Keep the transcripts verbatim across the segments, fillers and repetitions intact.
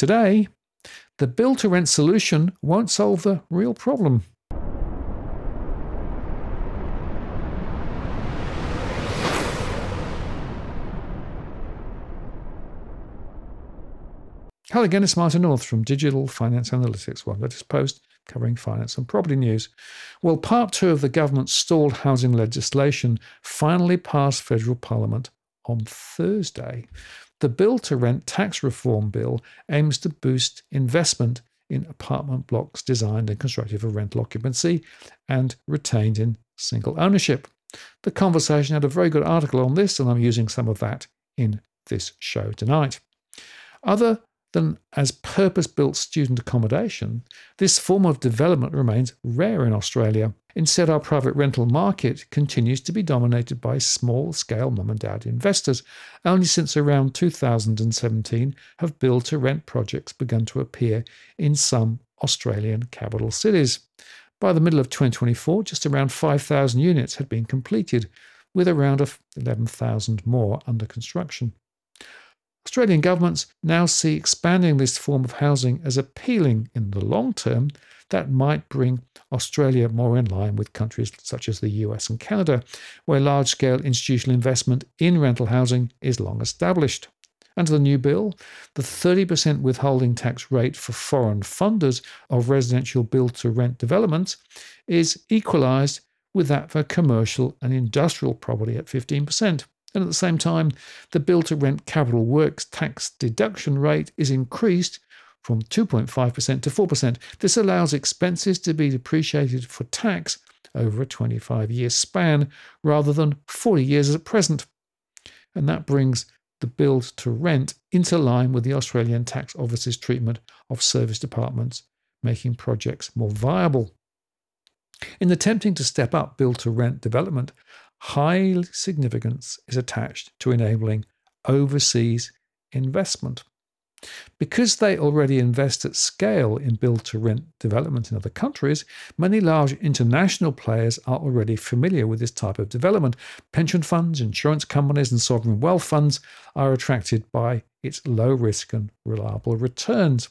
Today, the build-to-rent solution won't solve the real problem. Hello again, it's Martin North from Digital Finance Analytics, one latest post covering finance and property news. Well, part two of the government's stalled housing legislation finally passed federal parliament on Thursday. The build-to-rent tax reform bill aims to boost investment in apartment blocks designed and constructed for rental occupancy and retained in single ownership. The Conversation had a very good article on this, and I'm using some of that in this show tonight. Other than as purpose-built student accommodation, this form of development remains rare in Australia. Instead, our private rental market continues to be dominated by small-scale mum and dad investors. Only since around two thousand seventeen have build-to-rent projects begun to appear in some Australian capital cities. By the middle of twenty twenty-four, just around five thousand units had been completed, with around eleven thousand more under construction. Australian governments now see expanding this form of housing as appealing in the long term. That might bring Australia more in line with countries such as the U S and Canada, where large-scale institutional investment in rental housing is long established. Under the new bill, the thirty percent withholding tax rate for foreign funders of residential build-to-rent developments is equalised with that for commercial and industrial property at fifteen percent. And at the same time, the build-to-rent capital works tax deduction rate is increased from two point five percent to four percent. This allows expenses to be depreciated for tax over a twenty-five year span rather than forty years as at present. And that brings the build-to-rent into line with the Australian Tax Office's treatment of service departments, making projects more viable. In attempting to step up build-to-rent development, high significance is attached to enabling overseas investment. Because they already invest at scale in build-to-rent development in other countries, many large international players are already familiar with this type of development. Pension funds, insurance companies, and sovereign wealth funds are attracted by its low risk and reliable returns.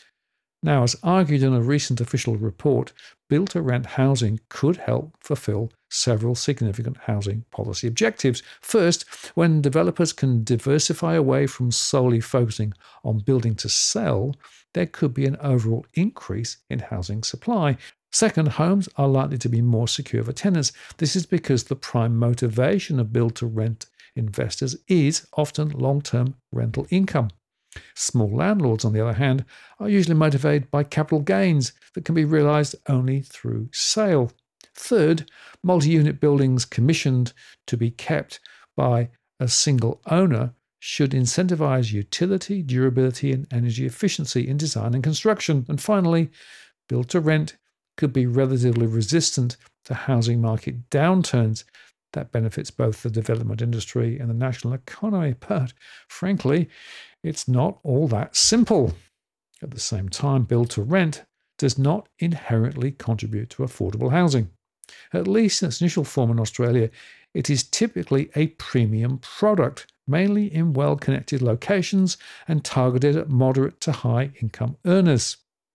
Now, as argued in a recent official report, build-to-rent housing could help fulfill several significant housing policy objectives. First, when developers can diversify away from solely focusing on building to sell, there could be an overall increase in housing supply. Second, homes are likely to be more secure for tenants. This is because the prime motivation of build-to-rent investors is often long-term rental income. Small landlords, on the other hand, are usually motivated by capital gains that can be realised only through sale. Third, multi-unit buildings commissioned to be kept by a single owner should incentivise utility, durability and energy efficiency in design and construction. And finally, build-to-rent could be relatively resistant to housing market downturns. That benefits both the development industry and the national economy. But frankly, it's not all that simple. At the same time, build-to-rent does not inherently contribute to affordable housing. At least in its initial form in Australia, it is typically a premium product, mainly in well-connected locations and targeted at moderate to high income earners.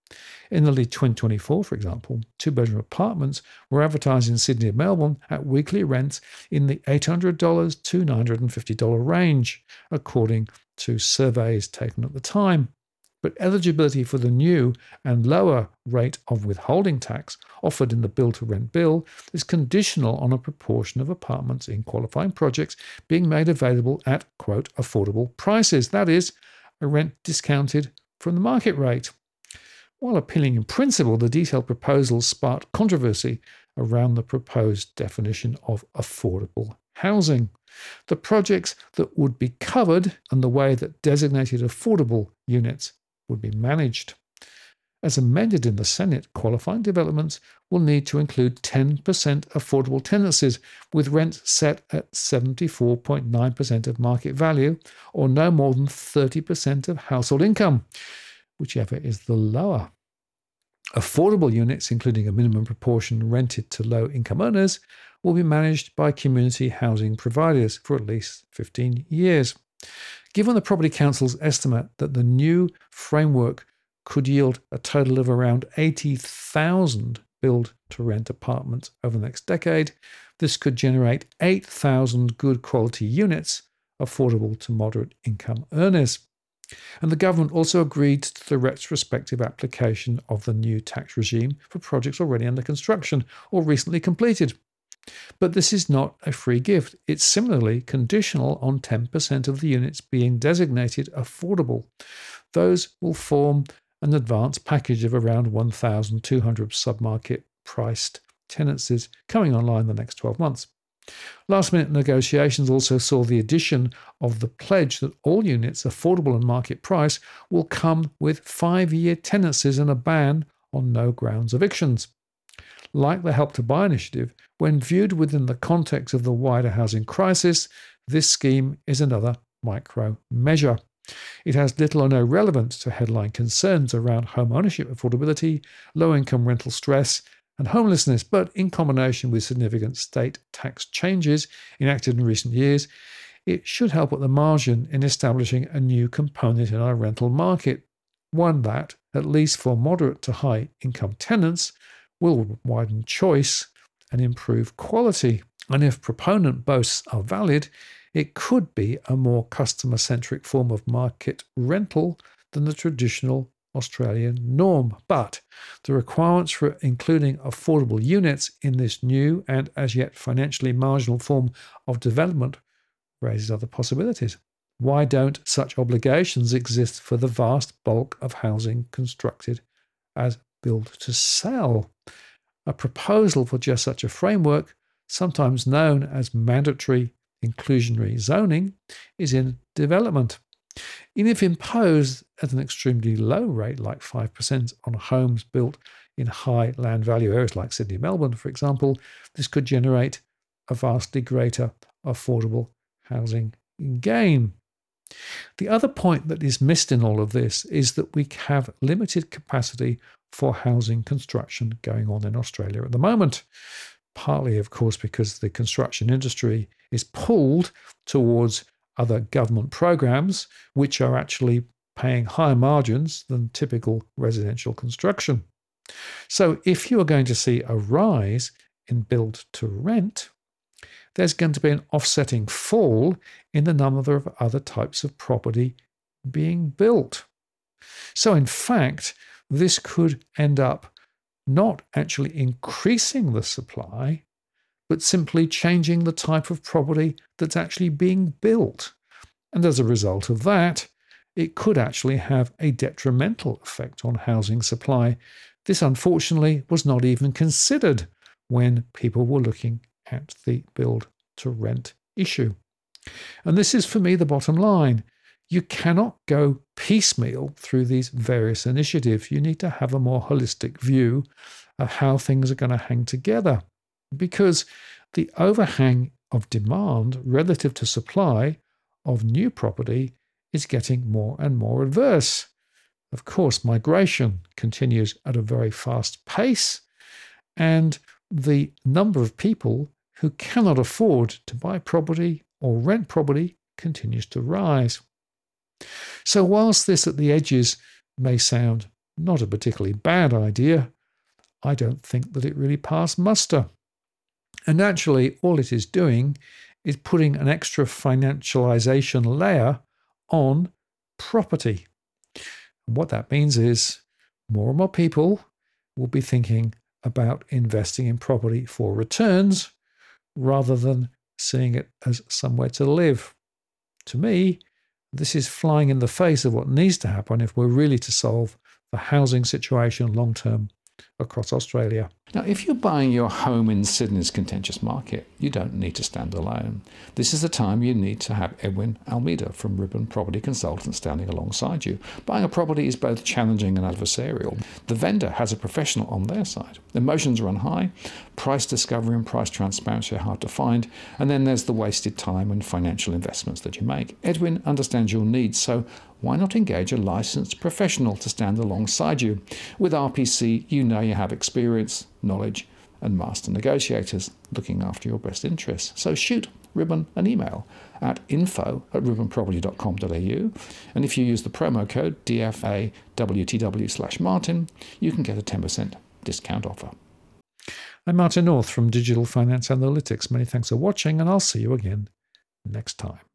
In early twenty twenty-four, for example, two-bedroom apartments were advertised in Sydney and Melbourne at weekly rents in the eight hundred dollars to nine hundred fifty dollars range, according to surveys taken at the time. But eligibility for the new and lower rate of withholding tax offered in the build-to-rent bill is conditional on a proportion of apartments in qualifying projects being made available at, quote, affordable prices. That is, a rent discounted from the market rate. While appealing in principle, the detailed proposals sparked controversy around the proposed definition of affordable housing. The projects that would be covered and the way that designated affordable units would be managed. As amended in the Senate, qualifying developments will need to include ten percent affordable tenancies with rent set at seventy-four point nine percent of market value or no more than thirty percent of household income, whichever is the lower. Affordable units, including a minimum proportion rented to low-income earners, will be managed by community housing providers for at least fifteen years. Given the Property Council's estimate that the new framework could yield a total of around eighty thousand build-to-rent apartments over the next decade, this could generate eight thousand good quality units affordable to moderate income earners. And the government also agreed to the retrospective application of the new tax regime for projects already under construction or recently completed. But this is not a free gift. It's similarly conditional on ten percent of the units being designated affordable. Those will form an advanced package of around one thousand two hundred submarket priced tenancies coming online in the next twelve months. Last-minute negotiations also saw the addition of the pledge that all units affordable and market price will come with five-year tenancies and a ban on no grounds evictions. Like the Help to Buy initiative, when viewed within the context of the wider housing crisis, this scheme is another micro measure. It has little or no relevance to headline concerns around home ownership affordability, low-income rental stress, and homelessness, but in combination with significant state tax changes enacted in recent years, it should help at the margin in establishing a new component in our rental market, one that, at least for moderate to high income tenants, will widen choice and improve quality. And if proponent boasts are valid, it could be a more customer-centric form of market rental than the traditional Australian norm. But the requirements for including affordable units in this new and as yet financially marginal form of development raises other possibilities. Why don't such obligations exist for the vast bulk of housing constructed as build to sell? A proposal for just such a framework, sometimes known as mandatory inclusionary zoning, is in development. And if imposed at an extremely low rate, like five percent on homes built in high land value areas like Sydney, Melbourne, for example, this could generate a vastly greater affordable housing gain. The other point that is missed in all of this is that we have limited capacity for housing construction going on in Australia at the moment. Partly, of course, because the construction industry is pulled towards other government programs, which are actually paying higher margins than typical residential construction. So if you are going to see a rise in build to rent, there's going to be an offsetting fall in the number of other types of property being built. So in fact, this could end up not actually increasing the supply, but simply changing the type of property that's actually being built. And as a result of that, it could actually have a detrimental effect on housing supply. This, unfortunately, was not even considered when people were looking at the build-to-rent issue. And this is, for me, the bottom line. You cannot go piecemeal through these various initiatives. You need to have a more holistic view of how things are going to hang together, because the overhang of demand relative to supply of new property is getting more and more adverse. Of course, migration continues at a very fast pace, and the number of people who cannot afford to buy property or rent property continues to rise. So whilst this at the edges may sound not a particularly bad idea, I don't think that it really passed muster. And actually, all it is doing is putting an extra financialization layer on property. And what that means is more and more people will be thinking about investing in property for returns rather than seeing it as somewhere to live. To me, this is flying in the face of what needs to happen if we're really to solve the housing situation long term across Australia. Now, if you're buying your home in Sydney's contentious market, you don't need to stand alone. This is the time you need to have Edwin Almeida from Ribbon Property Consultants standing alongside you. Buying a property is both challenging and adversarial. The vendor has a professional on their side. Emotions run high, price discovery and price transparency are hard to find, and then there's the wasted time and financial investments that you make. Edwin understands your needs, so why not engage a licensed professional to stand alongside you? With R P C, you know you have experience, knowledge, and master negotiators looking after your best interests. So shoot Ribbon an email at info at ribbon property dot com dot a u. And if you use the promo code D F A W T W slash Martin, you can get a ten percent discount offer. I'm Martin North from Digital Finance Analytics. Many thanks for watching, and I'll see you again next time.